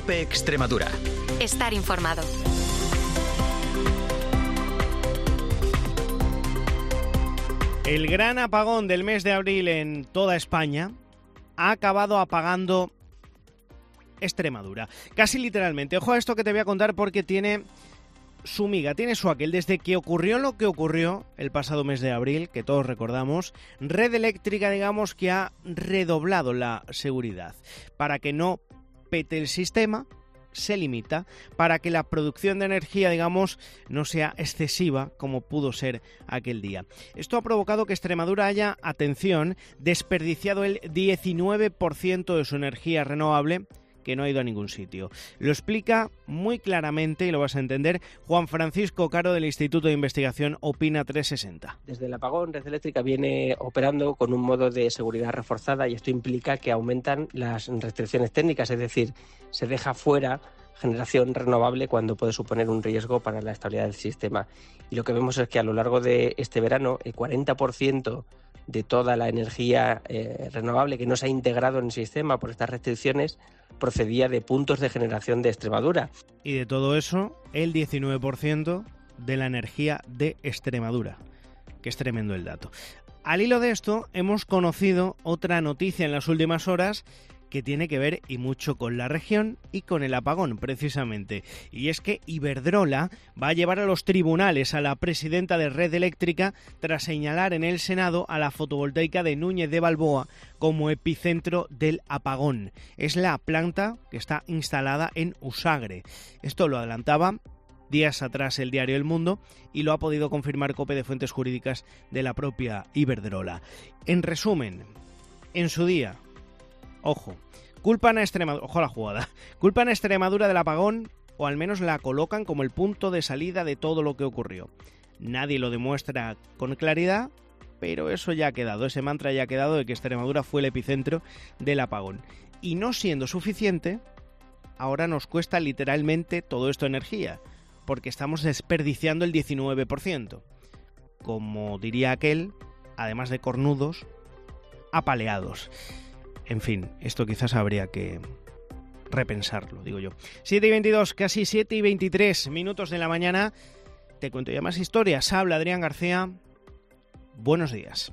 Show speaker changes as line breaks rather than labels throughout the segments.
COPE Extremadura.
Estar informado.
El gran apagón del mes de abril en toda España ha acabado apagando Extremadura. Casi literalmente. Ojo a esto que te voy a contar porque tiene su miga, tiene su aquel. Desde que ocurrió lo que ocurrió el pasado mes de abril, que todos recordamos, Red Eléctrica, digamos, que ha redoblado la seguridad para que no pete el sistema. Se limita para que la producción de energía, digamos, no sea excesiva como pudo ser aquel día. Esto ha provocado que Extremadura haya, atención, desperdiciado el 19% de su energía renovable, que no ha ido a ningún sitio. Lo explica muy claramente, y lo vas a entender, Juan Francisco Caro del Instituto de Investigación Opina 360.
Desde el apagón, Red Eléctrica viene operando con un modo de seguridad reforzada y esto implica que aumentan las restricciones técnicas, es decir, se deja fuera generación renovable cuando puede suponer un riesgo para la estabilidad del sistema. Y lo que vemos es que a lo largo de este verano, el 40% de toda la energía renovable que no se ha integrado en el sistema por estas restricciones procedía de puntos de generación de Extremadura.
Y de todo eso, el 19% de la energía de Extremadura, que es tremendo el dato. Al hilo de esto, hemos conocido otra noticia en las últimas horas que tiene que ver y mucho con la región y con el apagón, precisamente. Y es que Iberdrola va a llevar a los tribunales a la presidenta de Red Eléctrica tras señalar en el Senado a la fotovoltaica de Núñez de Balboa como epicentro del apagón. Es la planta que está instalada en Usagre. Esto lo adelantaba días atrás el diario El Mundo y lo ha podido confirmar COPE de fuentes jurídicas de la propia Iberdrola. En resumen, en su día, ojo, culpan a Extremadura, ojo a la jugada, culpan a Extremadura del apagón o al menos la colocan como el punto de salida de todo lo que ocurrió. Nadie lo demuestra con claridad, pero eso ya ha quedado, ese mantra ya ha quedado de que Extremadura fue el epicentro del apagón. Y no siendo suficiente, ahora nos cuesta literalmente todo esto energía, porque estamos desperdiciando el 19%. Como diría aquel, además de cornudos, apaleados. En fin, esto quizás habría que repensarlo, digo yo. 7:22, casi 7:23 minutos de la mañana. Te cuento ya más historias. Habla Adrián García. Buenos días.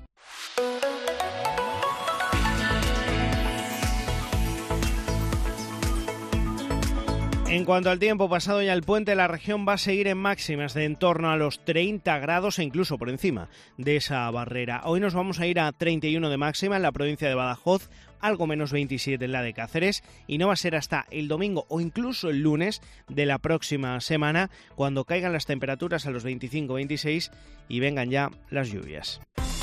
En cuanto al tiempo, pasado ya el puente, la región va a seguir en máximas de en torno a los 30 grados e incluso por encima de esa barrera. Hoy nos vamos a ir a 31 de máxima en la provincia de Badajoz, algo menos 27 en la de Cáceres, y no va a ser hasta el domingo o incluso el lunes de la próxima semana cuando caigan las temperaturas a los 25-26 y vengan ya las lluvias.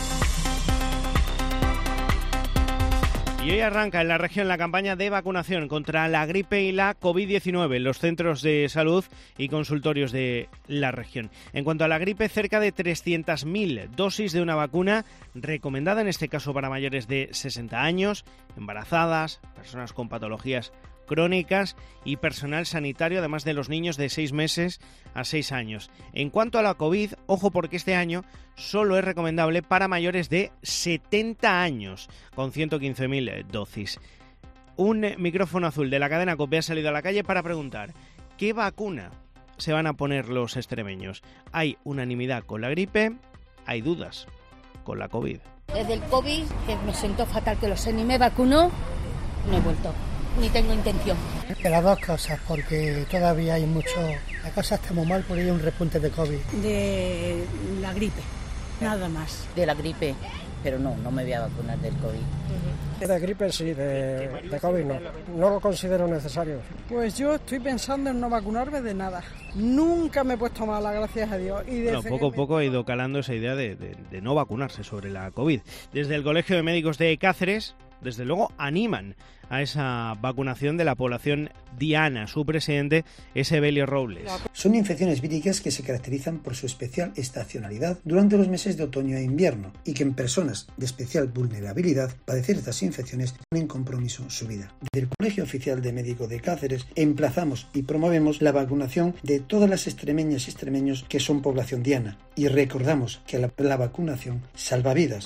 Y hoy arranca en la región la campaña de vacunación contra la gripe y la COVID-19 en los centros de salud y consultorios de la región. En cuanto a la gripe, cerca de 300.000 dosis de una vacuna recomendada, en este caso para mayores de 60 años, embarazadas, personas con patologías crónicas y personal sanitario, además de los niños de 6 meses a 6 años. En cuanto a la COVID, ojo porque este año solo es recomendable para mayores de 70 años, con 115.000 dosis. Un micrófono azul de la cadena COPE ha salido a la calle para preguntar ¿qué vacuna se van a poner los extremeños? Hay unanimidad con la gripe, hay dudas con la COVID.
Desde el COVID, que me sentó fatal, que lo sé, ni me vacunó, no he vuelto. Ni tengo intención.
De las dos cosas, porque todavía hay mucho... La cosa está muy mal porque hay un repunte de COVID.
De la gripe, nada más.
De la gripe, pero no me voy a vacunar del COVID.
De gripe sí, de COVID no. No lo considero necesario.
Pues yo estoy pensando en no vacunarme de nada. Nunca me he puesto mala, gracias a Dios. Y
bueno, poco a poco ha ido calando esa idea de no vacunarse sobre la COVID. Desde el Colegio de Médicos de Cáceres, desde luego, animan a esa vacunación de la población diana. Su presidente es Evelio Robles.
Son infecciones víricas que se caracterizan por su especial estacionalidad durante los meses de otoño e invierno y que en personas de especial vulnerabilidad padecer estas infecciones ponen en compromiso su vida. Desde el Colegio Oficial de Médicos de Cáceres emplazamos y promovemos la vacunación de todas las extremeñas y extremeños que son población diana y recordamos que la vacunación salva vidas.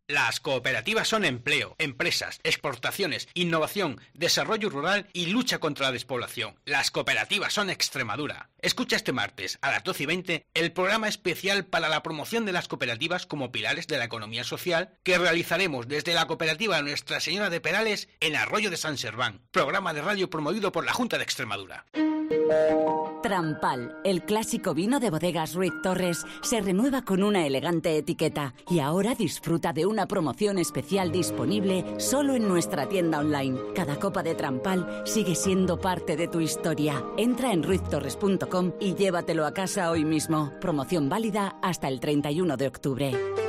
Las cooperativas son empleo, empresas, exportaciones, innovación, desarrollo rural y lucha contra la despoblación. Las cooperativas son Extremadura. Escucha este martes a las 12:20 el programa especial para la promoción de las cooperativas como pilares de la economía social que realizaremos desde la cooperativa Nuestra Señora de Perales en Arroyo de San Serván. Programa de radio promovido por la Junta de Extremadura.
Trampal, el clásico vino de bodegas Ruiz Torres, se renueva con una elegante etiqueta y ahora disfruta de una promoción especial disponible solo en nuestra tienda online. Cada copa de Trampal sigue siendo parte de tu historia. Entra en ruiztorres.com y llévatelo a casa hoy mismo. Promoción válida hasta el 31 de octubre.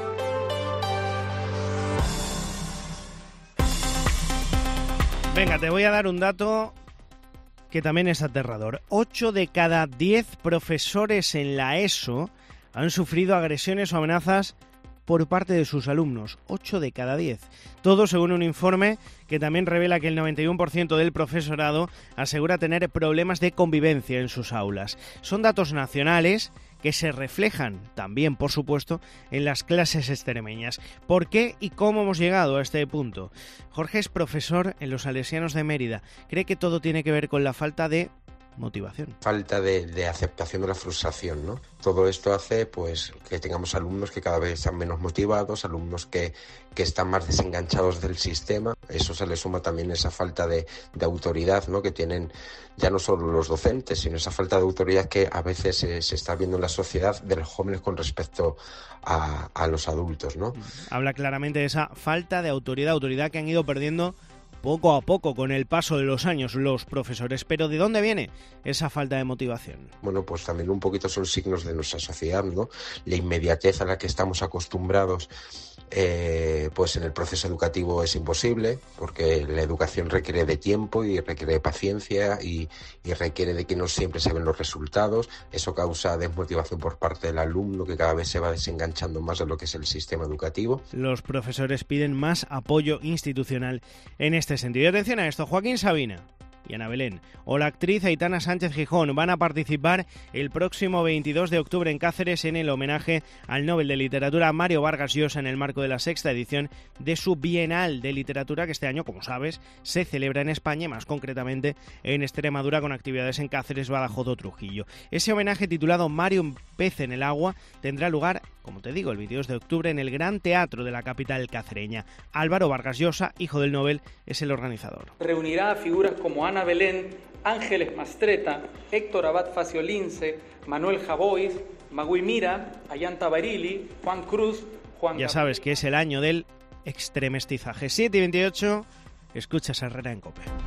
Venga, te voy a dar un dato que también es aterrador. 8 de cada 10 profesores en la ESO han sufrido agresiones o amenazas por parte de sus alumnos. 8 de cada 10. Todo según un informe que también revela que el 91% del profesorado asegura tener problemas de convivencia en sus aulas. Son datos nacionales que se reflejan también, por supuesto, en las clases extremeñas. ¿Por qué y cómo hemos llegado a este punto? Jorge es profesor en los Salesianos de Mérida. Cree que todo tiene que ver con la falta de motivación.
Falta de aceptación de la frustración, ¿no? Todo esto hace pues que tengamos alumnos que cada vez están menos motivados, alumnos que están más desenganchados del sistema. Eso se le suma también esa falta de autoridad, ¿no? Que tienen ya no solo los docentes, sino esa falta de autoridad que a veces se está viendo en la sociedad de los jóvenes con respecto a los adultos, ¿no?
Habla claramente de esa falta de autoridad que han ido perdiendo poco a poco con el paso de los años los profesores. Pero ¿de dónde viene esa falta de motivación?
Bueno, pues también un poquito son signos de nuestra sociedad, ¿no? La inmediatez a la que estamos acostumbrados, pues en el proceso educativo es imposible, porque la educación requiere de tiempo y requiere de paciencia y requiere de que no siempre se ven los resultados. Eso causa desmotivación por parte del alumno, que cada vez se va desenganchando más de lo que es el sistema educativo.
Los profesores piden más apoyo institucional en este sentido. Y atención a esto, Joaquín Sabina y Ana Belén o la actriz Aitana Sánchez Gijón van a participar el próximo 22 de octubre en Cáceres en el homenaje al Nobel de Literatura Mario Vargas Llosa en el marco de la 6ª edición de su Bienal de Literatura, que este año, como sabes, se celebra en España, más concretamente en Extremadura, con actividades en Cáceres, Badajoz o Trujillo. Ese homenaje, titulado Mario Pez en el Agua, tendrá lugar, como te digo, el 22 de octubre en el Gran Teatro de la capital cacereña. Álvaro Vargas Llosa, hijo del Nobel, es el organizador.
Reunirá a figuras como Ana Belén, Ángeles Mastreta, Héctor Abad Faciolince, Manuel Javois, Magui Mira, Ayanta Barili, Juan Cruz, Juan...
Ya sabes que es el año del extremestizaje. 7:28, escuchas a Herrera en COPE.